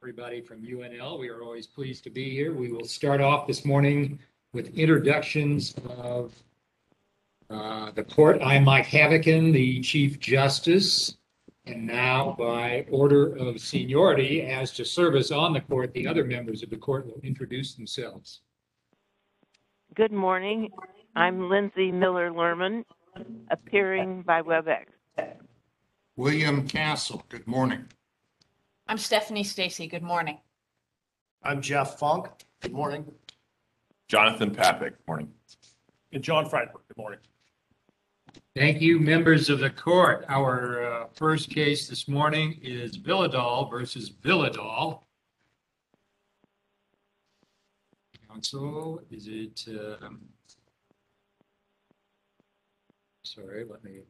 Everybody from UNL, we are always pleased to be here. We will start off this morning with introductions of the court. I'm Mike Havokin, the Chief Justice, and now by order of seniority as to service on the court, the other members of the court will introduce themselves. Good morning. I'm Lindsay Miller-Lerman, appearing by WebEx. William Castle, good morning. I'm Stephanie Stacy. Good morning. I'm Jeff Funk. Good morning. Jonathan Papik, good morning. And John Freidberg. Good morning. Thank you, members of the court. Our first case this morning is Villadal versus Villadal. Counsel, is it, sorry,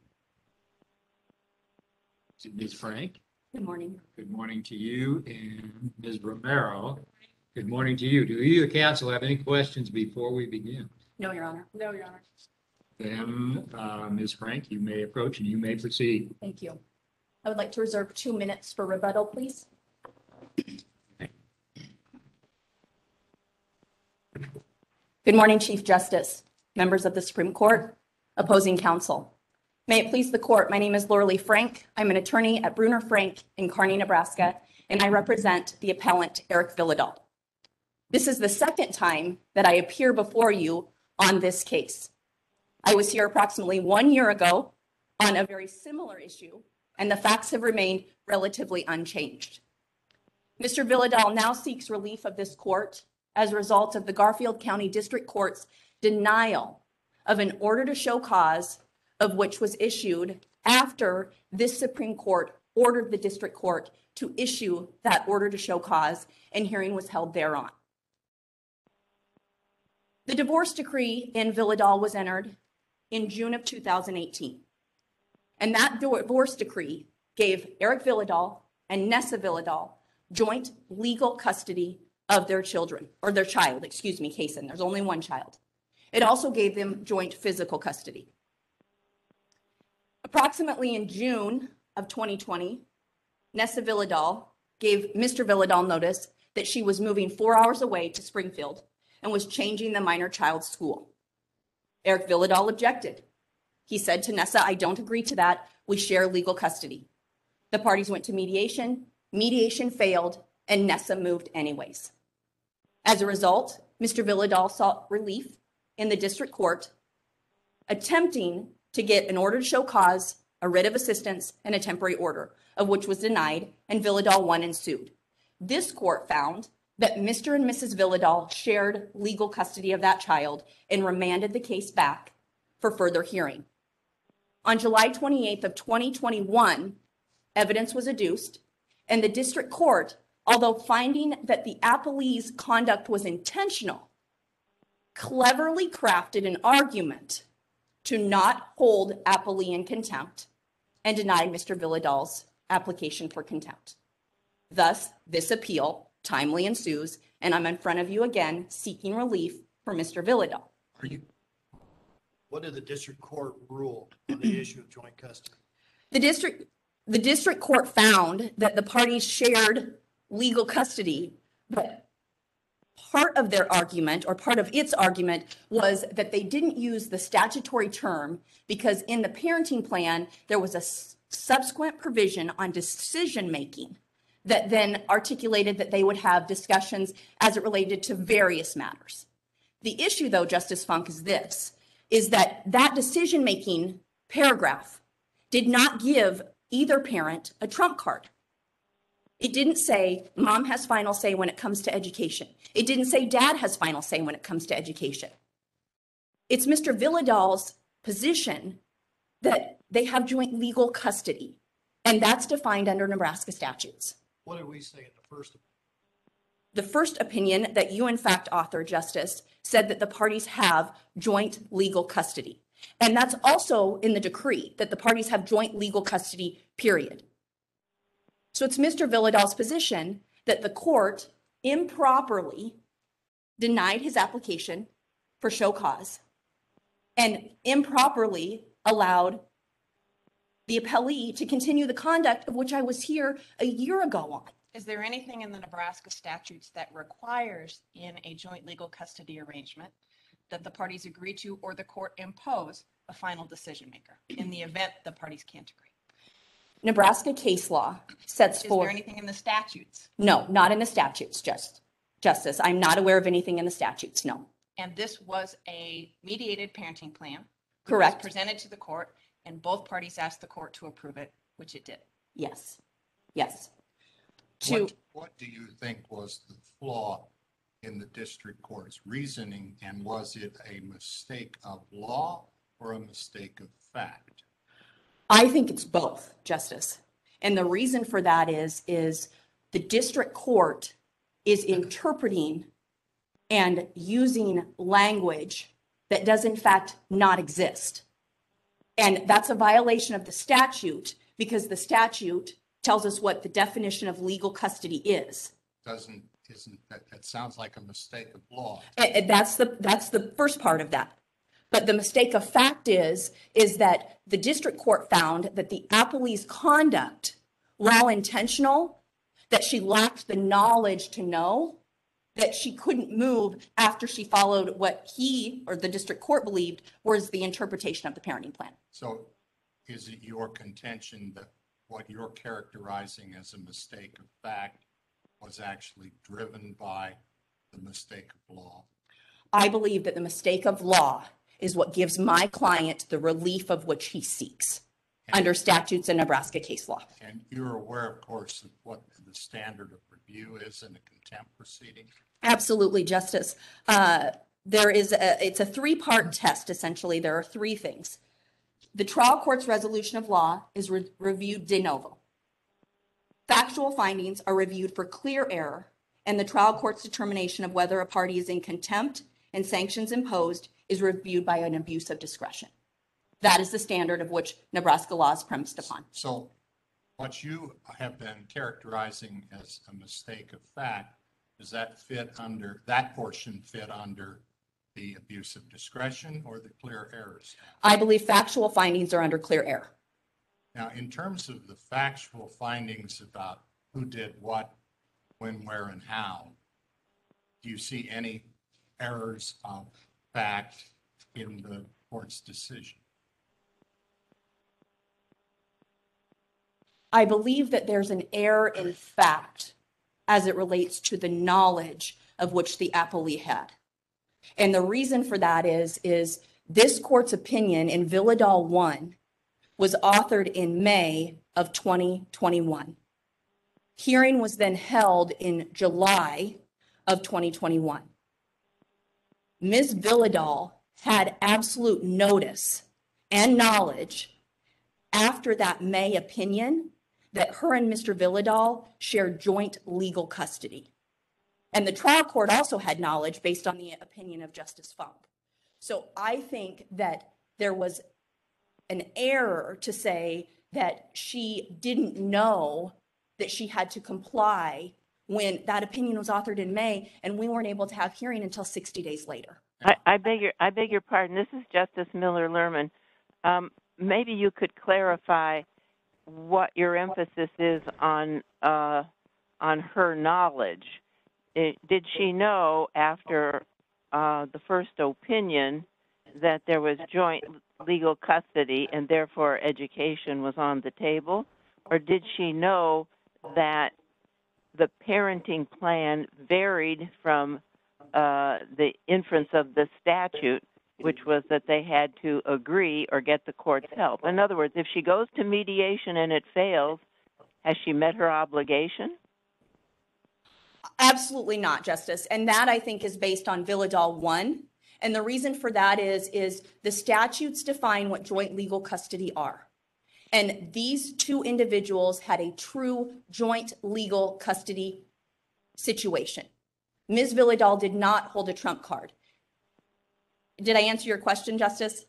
is it Ms. Frank? Good morning. Good morning to you, and Ms. Romero. Good morning to you. Do you, the counsel, have any questions before we begin? No, Your Honor. No, Your Honor. Then, Ms. Frank, you may approach and you may proceed. Thank you. I would like to reserve 2 minutes for rebuttal, please. Good morning, Chief Justice, members of the Supreme Court, opposing counsel. May it please the court, my name is Laura Frank. I'm an attorney at Bruner Frank in Kearney, Nebraska, and I represent the appellant Eric Villadal. This is the second time that I appear before you on this case. I was here approximately 1 year ago on a very similar issue, and the facts have remained relatively unchanged. Mr. Villadal now seeks relief of this court as a result of the Garfield County District Court's denial of an order to show cause, of which was issued after this Supreme Court ordered the District Court to issue that order to show cause, and hearing was held thereon. The divorce decree in Villadal was entered in June of 2018. And that divorce decree gave Eric Villadal and Nessa Villadal joint legal custody of their children, or their child, Kaysen. There's only one child. It also gave them joint physical custody. Approximately in June of 2020, Nessa Villadal gave Mr. Villadal notice that she was moving 4 hours away to Springfield and was changing the minor child's school. Eric Villadal objected. He said to Nessa, "I don't agree to that. We share legal custody." The parties went to mediation. Mediation failed, and Nessa moved anyways. As a result, Mr. Villadal sought relief in the district court, attempting to get an order to show cause, a writ of assistance, and a temporary order, of which was denied, and Villadal won and sued. This court found that Mr. and Mrs. Villadal shared legal custody of that child and remanded the case back for further hearing. On July 28th of 2021, evidence was adduced, and the district court, although finding that the appellee's conduct was intentional, cleverly crafted an argument to not hold appellee in contempt and denied Mr. Villadal's application for contempt. Thus, this appeal timely ensues, and I'm in front of you again seeking relief for Mr. Villadal. What did the district court rule on the issue of joint custody? The district court found that the parties shared legal custody, but part of their argument, or part of its argument, was that they didn't use the statutory term because in the parenting plan, there was a subsequent provision on decision-making that then articulated that they would have discussions as it related to various matters. The issue, though, Justice Funk, is this, is that that decision-making paragraph did not give either parent a trump card. It didn't say mom has final say when it comes to education. It didn't say dad has final say when it comes to education. It's Mr. Villadal's position that they have joint legal custody, and that's defined under Nebraska statutes. What did we say in the first opinion? The first opinion that you, in fact, author, Justice, said that the parties have joint legal custody. And that's also in the decree, that the parties have joint legal custody, period. So it's Mr. Villadal's position that the court improperly denied his application for show cause and improperly allowed the appellee to continue the conduct of which I was here a year ago on. Is there anything in the Nebraska statutes that requires in a joint legal custody arrangement that the parties agree to or the court impose a final decision maker in the event the parties can't agree? Nebraska case law sets Is there forth. anything in the statutes? No, not in the statutes, Justice. I'm not aware of anything in the statutes, no. And this was a mediated parenting plan. It was Correct. presented to the court and both parties asked the court to approve it, which it did. Yes, yes. What do you think was the flaw in the district court's reasoning, and was it a mistake of law or a mistake of fact? I think it's both, Justice. And the reason for that is the district court is interpreting and using language that does in fact not exist. And that's a violation of the statute because the statute tells us what the definition of legal custody is. Isn't that sounds like a mistake of law? And that's the first part of that. But the mistake of fact is that the district court found that the appellee's conduct, while intentional, that she lacked the knowledge to know that she couldn't move after she followed what he or the district court believed was the interpretation of the parenting plan. So is it your contention that what you're characterizing as a mistake of fact was actually driven by the mistake of law? I believe that the mistake of law is what gives my client the relief of which he seeks under statutes and Nebraska case law. And you're aware, of course, of what the standard of review is in a contempt proceeding? Absolutely, Justice. It's a three-part test, essentially. There are three things. The trial court's resolution of law is reviewed de novo. Factual findings are reviewed for clear error, and the trial court's determination of whether a party is in contempt and sanctions imposed is reviewed by an abuse of discretion. That is the standard of which Nebraska law is premised upon. So what you have been characterizing as a mistake of fact, does that portion fit under the abuse of discretion or the clear errors? I believe factual findings are under clear error. Now, in terms of the factual findings about who did what, when, where, and how, do you see any errors of fact in the court's decision? I believe that there's an error in fact as it relates to the knowledge of which the appellee had. And the reason for that is this court's opinion in Villadal 1 was authored in May of 2021. Hearing was then held in July of 2021. Ms. Villadal had absolute notice and knowledge after that May opinion that her and Mr. Villadal shared joint legal custody. And the trial court also had knowledge based on the opinion of Justice Funk. So I think that there was an error to say that she didn't know that she had to comply when that opinion was authored in May and we weren't able to have hearing until 60 days later. I beg your pardon. This is Justice Miller Lerman. Maybe you could clarify what your emphasis is on her knowledge. Did she know after the first opinion that there was joint legal custody and therefore education was on the table? Or did she know that the parenting plan varied from the inference of the statute, which was that they had to agree or get the court's help? In other words, if she goes to mediation and it fails, has she met her obligation? Absolutely not, Justice. And that, I think, is based on Villadal 1. And the reason for that is the statutes define what joint legal custody are. And these two individuals had a true joint legal custody situation. Ms. Villadal did not hold a trump card. Did I answer your question, Justice?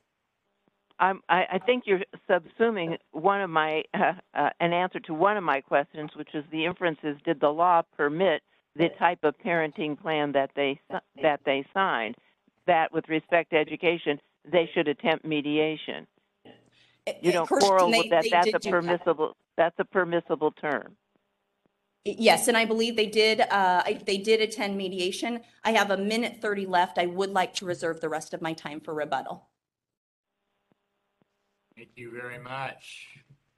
I think you're subsuming one of my an answer to one of my questions, which is the inferences: did the law permit the type of parenting plan that they signed? That, with respect to education, they should attempt mediation. You don't quarrel with that. That's a permissible term. Yes, and I believe they did, they did attend mediation. I have a minute 30 left. I would like to reserve the rest of my time for rebuttal. Thank you very much.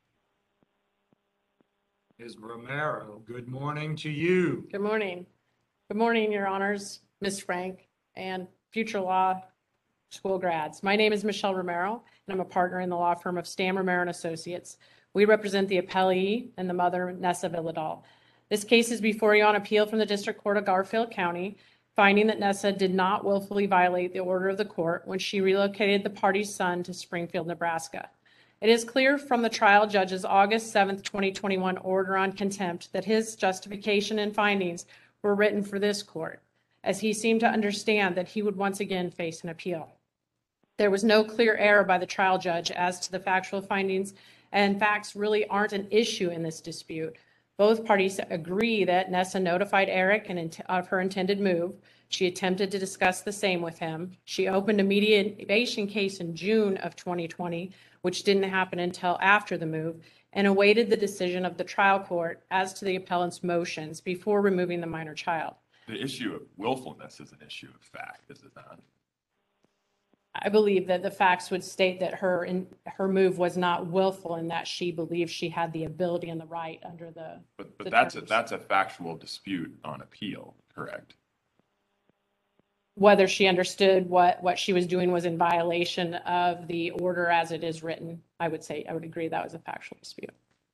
Ms. Romero, good morning to you. Good morning. Good morning, Your Honors, Ms. Frank, and future law school grads. My name is Michelle Romero, and I'm a partner in the law firm of Stam Romero and Associates. We represent the appellee and the mother, Nessa Villadal. This case is before you on appeal from the District Court of Garfield County, finding that Nessa did not willfully violate the order of the court when she relocated the party's son to Springfield, Nebraska. It is clear from the trial judge's August 7th, 2021 order on contempt that his justification and findings were written for this court, as he seemed to understand that he would once again face an appeal. There was no clear error by the trial judge as to the factual findings, and facts really aren't an issue in this dispute. Both parties agree that Nessa notified Eric of her intended move. She attempted to discuss the same with him. She opened a mediation case in June of 2020, which didn't happen until after the move, and awaited the decision of the trial court as to the appellant's motions before removing the minor child. The issue of willfulness is an issue of fact, is it not? I believe that the facts would state that her move was not willful and that she believed she had the ability and the right under the. But the that's terms. that's a factual dispute on appeal, correct? Whether she understood what she was doing was in violation of the order as it is written, I would agree that was a factual dispute.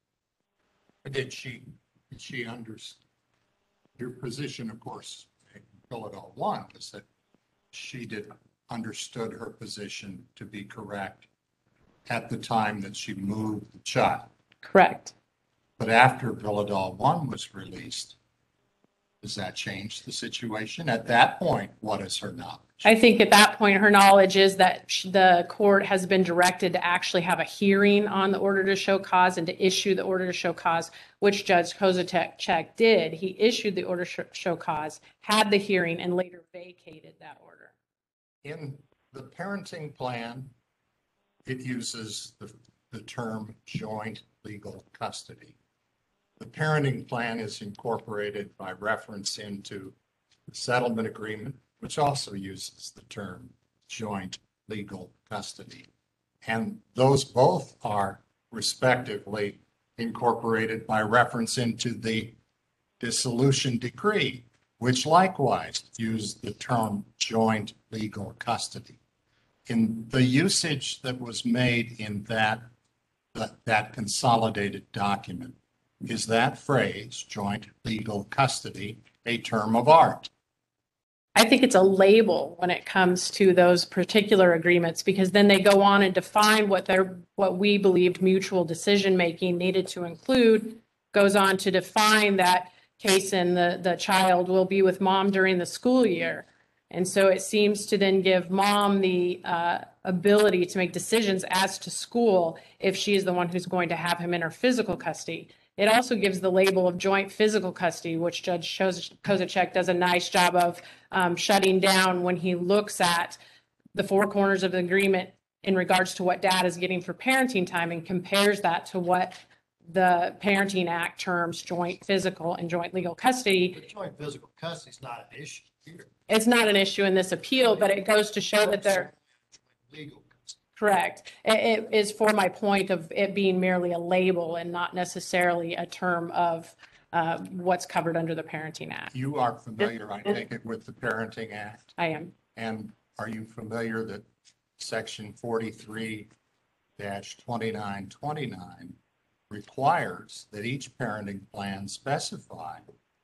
Did she understand? Your position, of course, Philadelphia 1 was that she understood her position to be correct at the time that she moved the child. Correct. But after Philadelphia 1 was released, does that change the situation? At that point, what is her knowledge? I think at that point, her knowledge is that the court has been directed to actually have a hearing on the order to show cause and to issue the order to show cause, which Judge Kozachek did. He issued the order to show cause, had the hearing, and later vacated that order. In the parenting plan, it uses the term joint legal custody. The parenting plan is incorporated by reference into the settlement agreement, which also uses the term joint legal custody. And those both are respectively incorporated by reference into the dissolution decree, which likewise use the term joint legal custody. In the usage that was made in that consolidated document, is that phrase, joint legal custody, a term of art? I think it's a label when it comes to those particular agreements, because then they go on and define what we believed mutual decision making needed to include, goes on to define that case in the child will be with mom during the school year. And so it seems to then give mom the ability to make decisions as to school if she is the one who's going to have him in her physical custody. It also gives the label of joint physical custody, which Judge Kozachek does a nice job of shutting down when he looks at the four corners of the agreement in regards to what dad is getting for parenting time and compares that to what the Parenting Act terms joint physical and joint legal custody. The joint physical custody is not an issue here. It's not an issue in this appeal, but it goes to show that they're Legal custody. correct. It is for my point of it being merely a label and not necessarily a term of what's covered under the Parenting Act. You are familiar, I take it, with the Parenting Act? I am. And are you familiar that Section 43-2929 requires that each parenting plan specify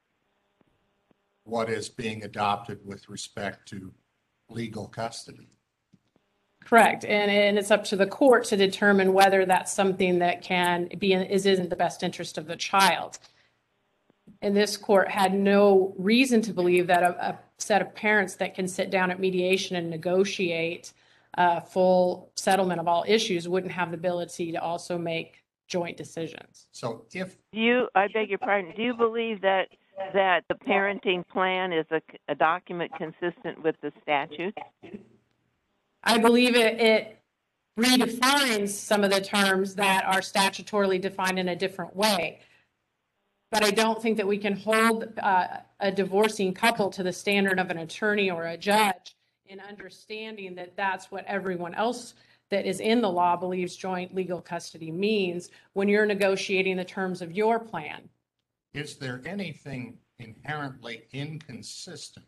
what is being adopted with respect to legal custody? Correct. And it's up to the court to determine whether that's something that can be is in the best interest of the child. And this court had no reason to believe that a set of parents that can sit down at mediation and negotiate full settlement of all issues wouldn't have the ability to also make joint decisions. So if I beg your pardon, do you believe that the parenting plan is a document consistent with the statute? I believe it redefines some of the terms that are statutorily defined in a different way. But I don't think that we can hold a divorcing couple to the standard of an attorney or a judge in understanding that that's what everyone else that is in the law believes joint legal custody means when you're negotiating the terms of your plan. Is there anything inherently inconsistent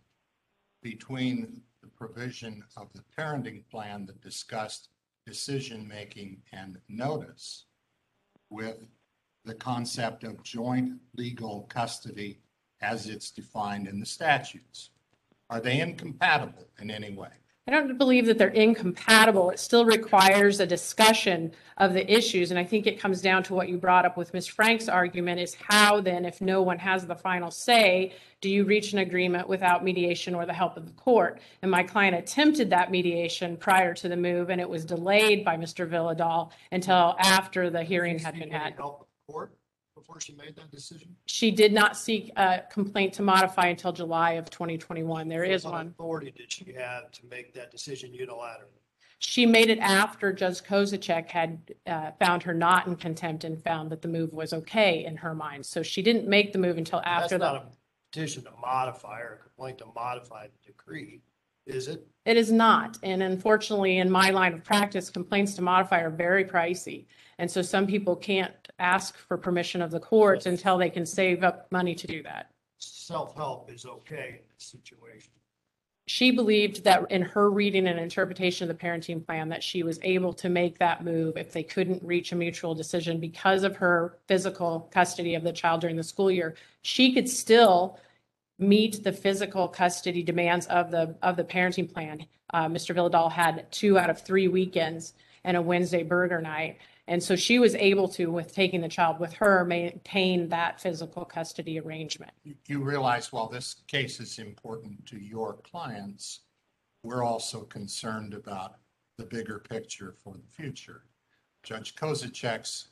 between the provision of the parenting plan that discussed decision-making and notice with the concept of joint legal custody as it's defined in the statutes? Are they incompatible in any way? I don't believe that they're incompatible. It still requires a discussion of the issues. And I think it comes down to what you brought up with Ms. Frank's argument is how then, if no one has the final say, do you reach an agreement without mediation or the help of the court? And my client attempted that mediation prior to the move, and it was delayed by Mr. Villadal until after the hearing had been had. Help with the court before she made that decision? She did not seek a complaint to modify until July of 2021. There is What one. authority did she have to make that decision unilaterally? She made it after Judge Kozacek had found her not in contempt and found that the move was okay in her mind. So she didn't make the move until after That's the. not a petition to modify or a complaint to modify the decree, is it? It is not. And unfortunately, in my line of practice, complaints to modify are very pricey. And so some people can't ask for permission of the courts until they can save up money to do that. Self-help is okay in this situation. She believed that in her reading and interpretation of the parenting plan, that she was able to make that move if they couldn't reach a mutual decision because of her physical custody of the child during the school year. She could still meet the physical custody demands of the parenting plan. Mr. Villadal had 2 out of 3 weekends and a Wednesday burger night. And so she was able to, with taking the child with her, maintain that physical custody arrangement. You realize while this case is important to your clients, we're also concerned about the bigger picture for the future. Judge Kozacek's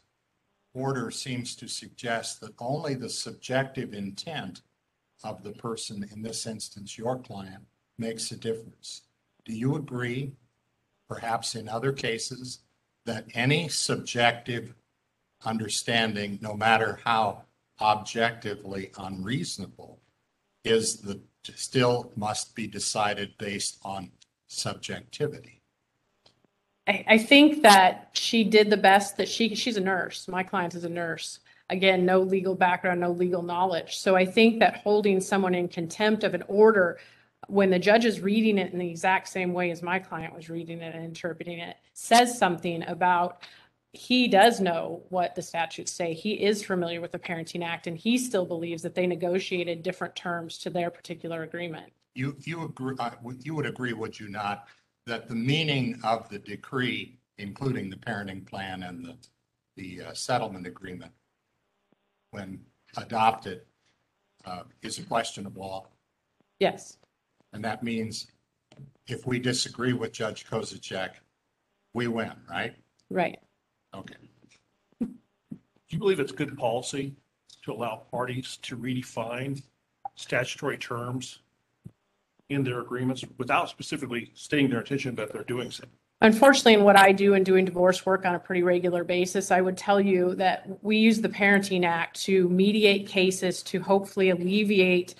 order seems to suggest that only the subjective intent of the person, in this instance, your client, makes a difference. Do you agree, perhaps in other cases, that any subjective understanding, no matter how objectively unreasonable, still must be decided based on subjectivity? I think that she did the best that she's a nurse. My client is a nurse. Again, no legal background, no legal knowledge. So I think that holding someone in contempt of an order when the judge is reading it in the exact same way as my client was reading it and interpreting it, says something about he does know what the statutes say. He is familiar with the Parenting Act, and he still believes that they negotiated different terms to their particular agreement. You agree, you would agree, would you not, that the meaning of the decree, including the parenting plan and the settlement agreement, when adopted, is a question of law? Yes. And that means if we disagree with Judge Kozacek, we win, right? Right. Okay. Do you believe it's good policy to allow parties to redefine statutory terms in their agreements without specifically stating their intention that they're doing so? Unfortunately, in what I do in doing divorce work on a pretty regular basis, I would tell you that we use the Parenting Act to mediate cases to hopefully alleviate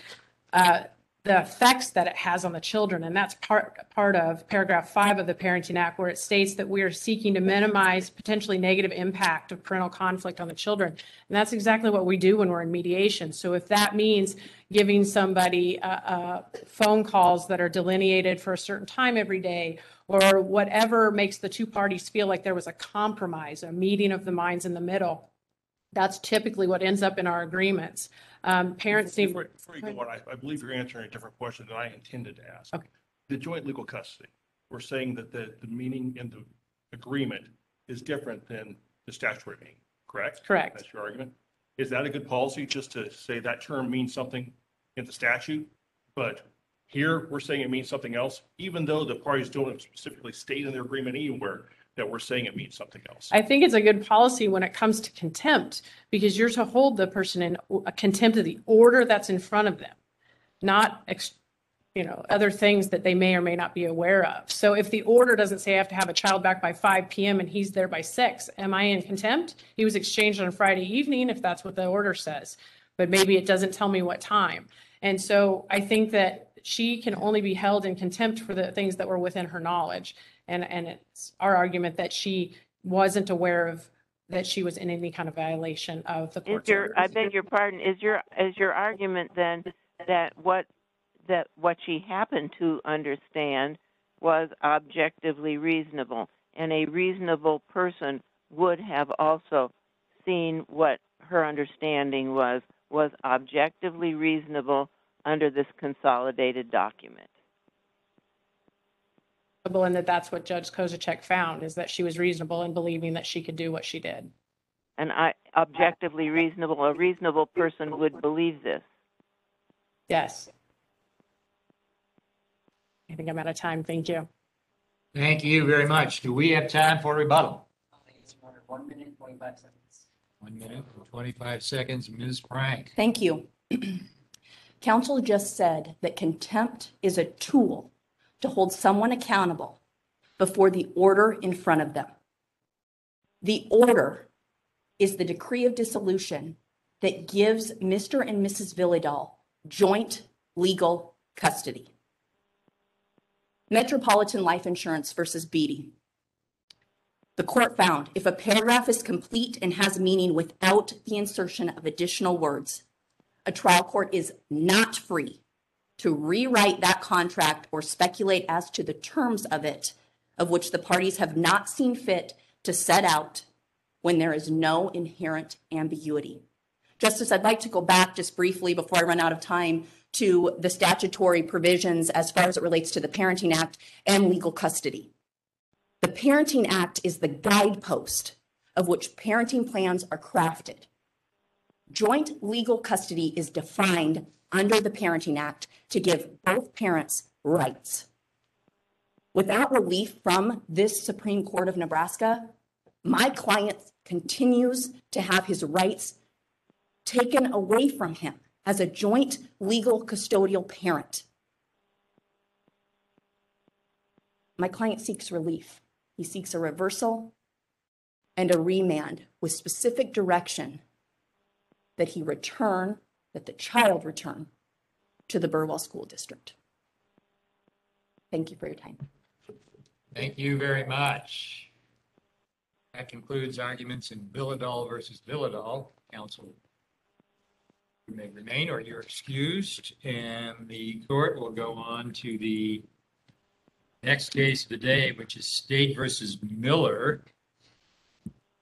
the effects that it has on the children. And that's part of paragraph 5 of the Parenting Act, where it states that we are seeking to minimize potentially negative impact of parental conflict on the children. And that's exactly what we do when we're in mediation. So if that means giving somebody phone calls that are delineated for a certain time every day, or whatever makes the two parties feel like there was a compromise, a meeting of the minds in the middle, that's typically what ends up in our agreements. Parents need. Before you go on, I believe you're answering a different question than I intended to ask. Okay. The joint legal custody, we're saying that the meaning in the agreement is different than the statutory meaning, correct? Correct. That's your argument. Is that a good policy, just to say that term means something in the statute, but here we're saying it means something else, even though the parties don't specifically state in their agreement anywhere that we're saying it means something else? I think it's a good policy when it comes to contempt, because you're to hold the person in contempt of the order that's in front of them, not other things that they may or may not be aware of. So if the order doesn't say I have to have a child back by 5 p.m. and he's there by 6, am I in contempt? He was exchanged on a Friday evening if that's what the order says. but maybe it doesn't tell me what time. And so I think that she can only be held in contempt for the things that were within her knowledge. And it's our argument that she wasn't aware of that she was in any kind of violation of the court's orders. I beg your pardon, is your argument then that what she happened to understand was objectively reasonable, and a reasonable person would have also seen what her understanding was objectively reasonable under this consolidated document? And that's what Judge Kozacek found, is that she was reasonable in believing that she could do what she did. And objectively reasonable, a reasonable person would believe this. Yes. I think I'm out of time. Thank you. Thank you very much. Do we have time for rebuttal? 1 minute, 25 seconds. 1 minute and 25 seconds. Ms. Frank. Thank you. Counsel just said that contempt is a tool to hold someone accountable before the order in front of them. The order is the decree of dissolution that gives Mr. and Mrs. Villadal joint legal custody. Metropolitan Life Insurance versus Beatty. The court found if a paragraph is complete and has meaning without the insertion of additional words, a trial court is not free to rewrite that contract or speculate as to the terms of it, of which the parties have not seen fit to set out when there is no inherent ambiguity. Justice, I'd like to go back just briefly before I run out of time to the statutory provisions as far as it relates to the Parenting Act and legal custody. The Parenting Act is the guidepost of which parenting plans are crafted. Joint legal custody is defined under the Parenting Act to give both parents rights. Without relief from this Supreme Court of Nebraska, my client continues to have his rights taken away from him as a joint legal custodial parent. My client seeks relief. He seeks a reversal and a remand with specific direction that the child return to the Burwell School District. Thank you for your time. Thank you very much. That concludes arguments in Villadal versus Villadal. Counsel, you may remain or you're excused, and the court will go on to the next case of the day, which is State versus Miller.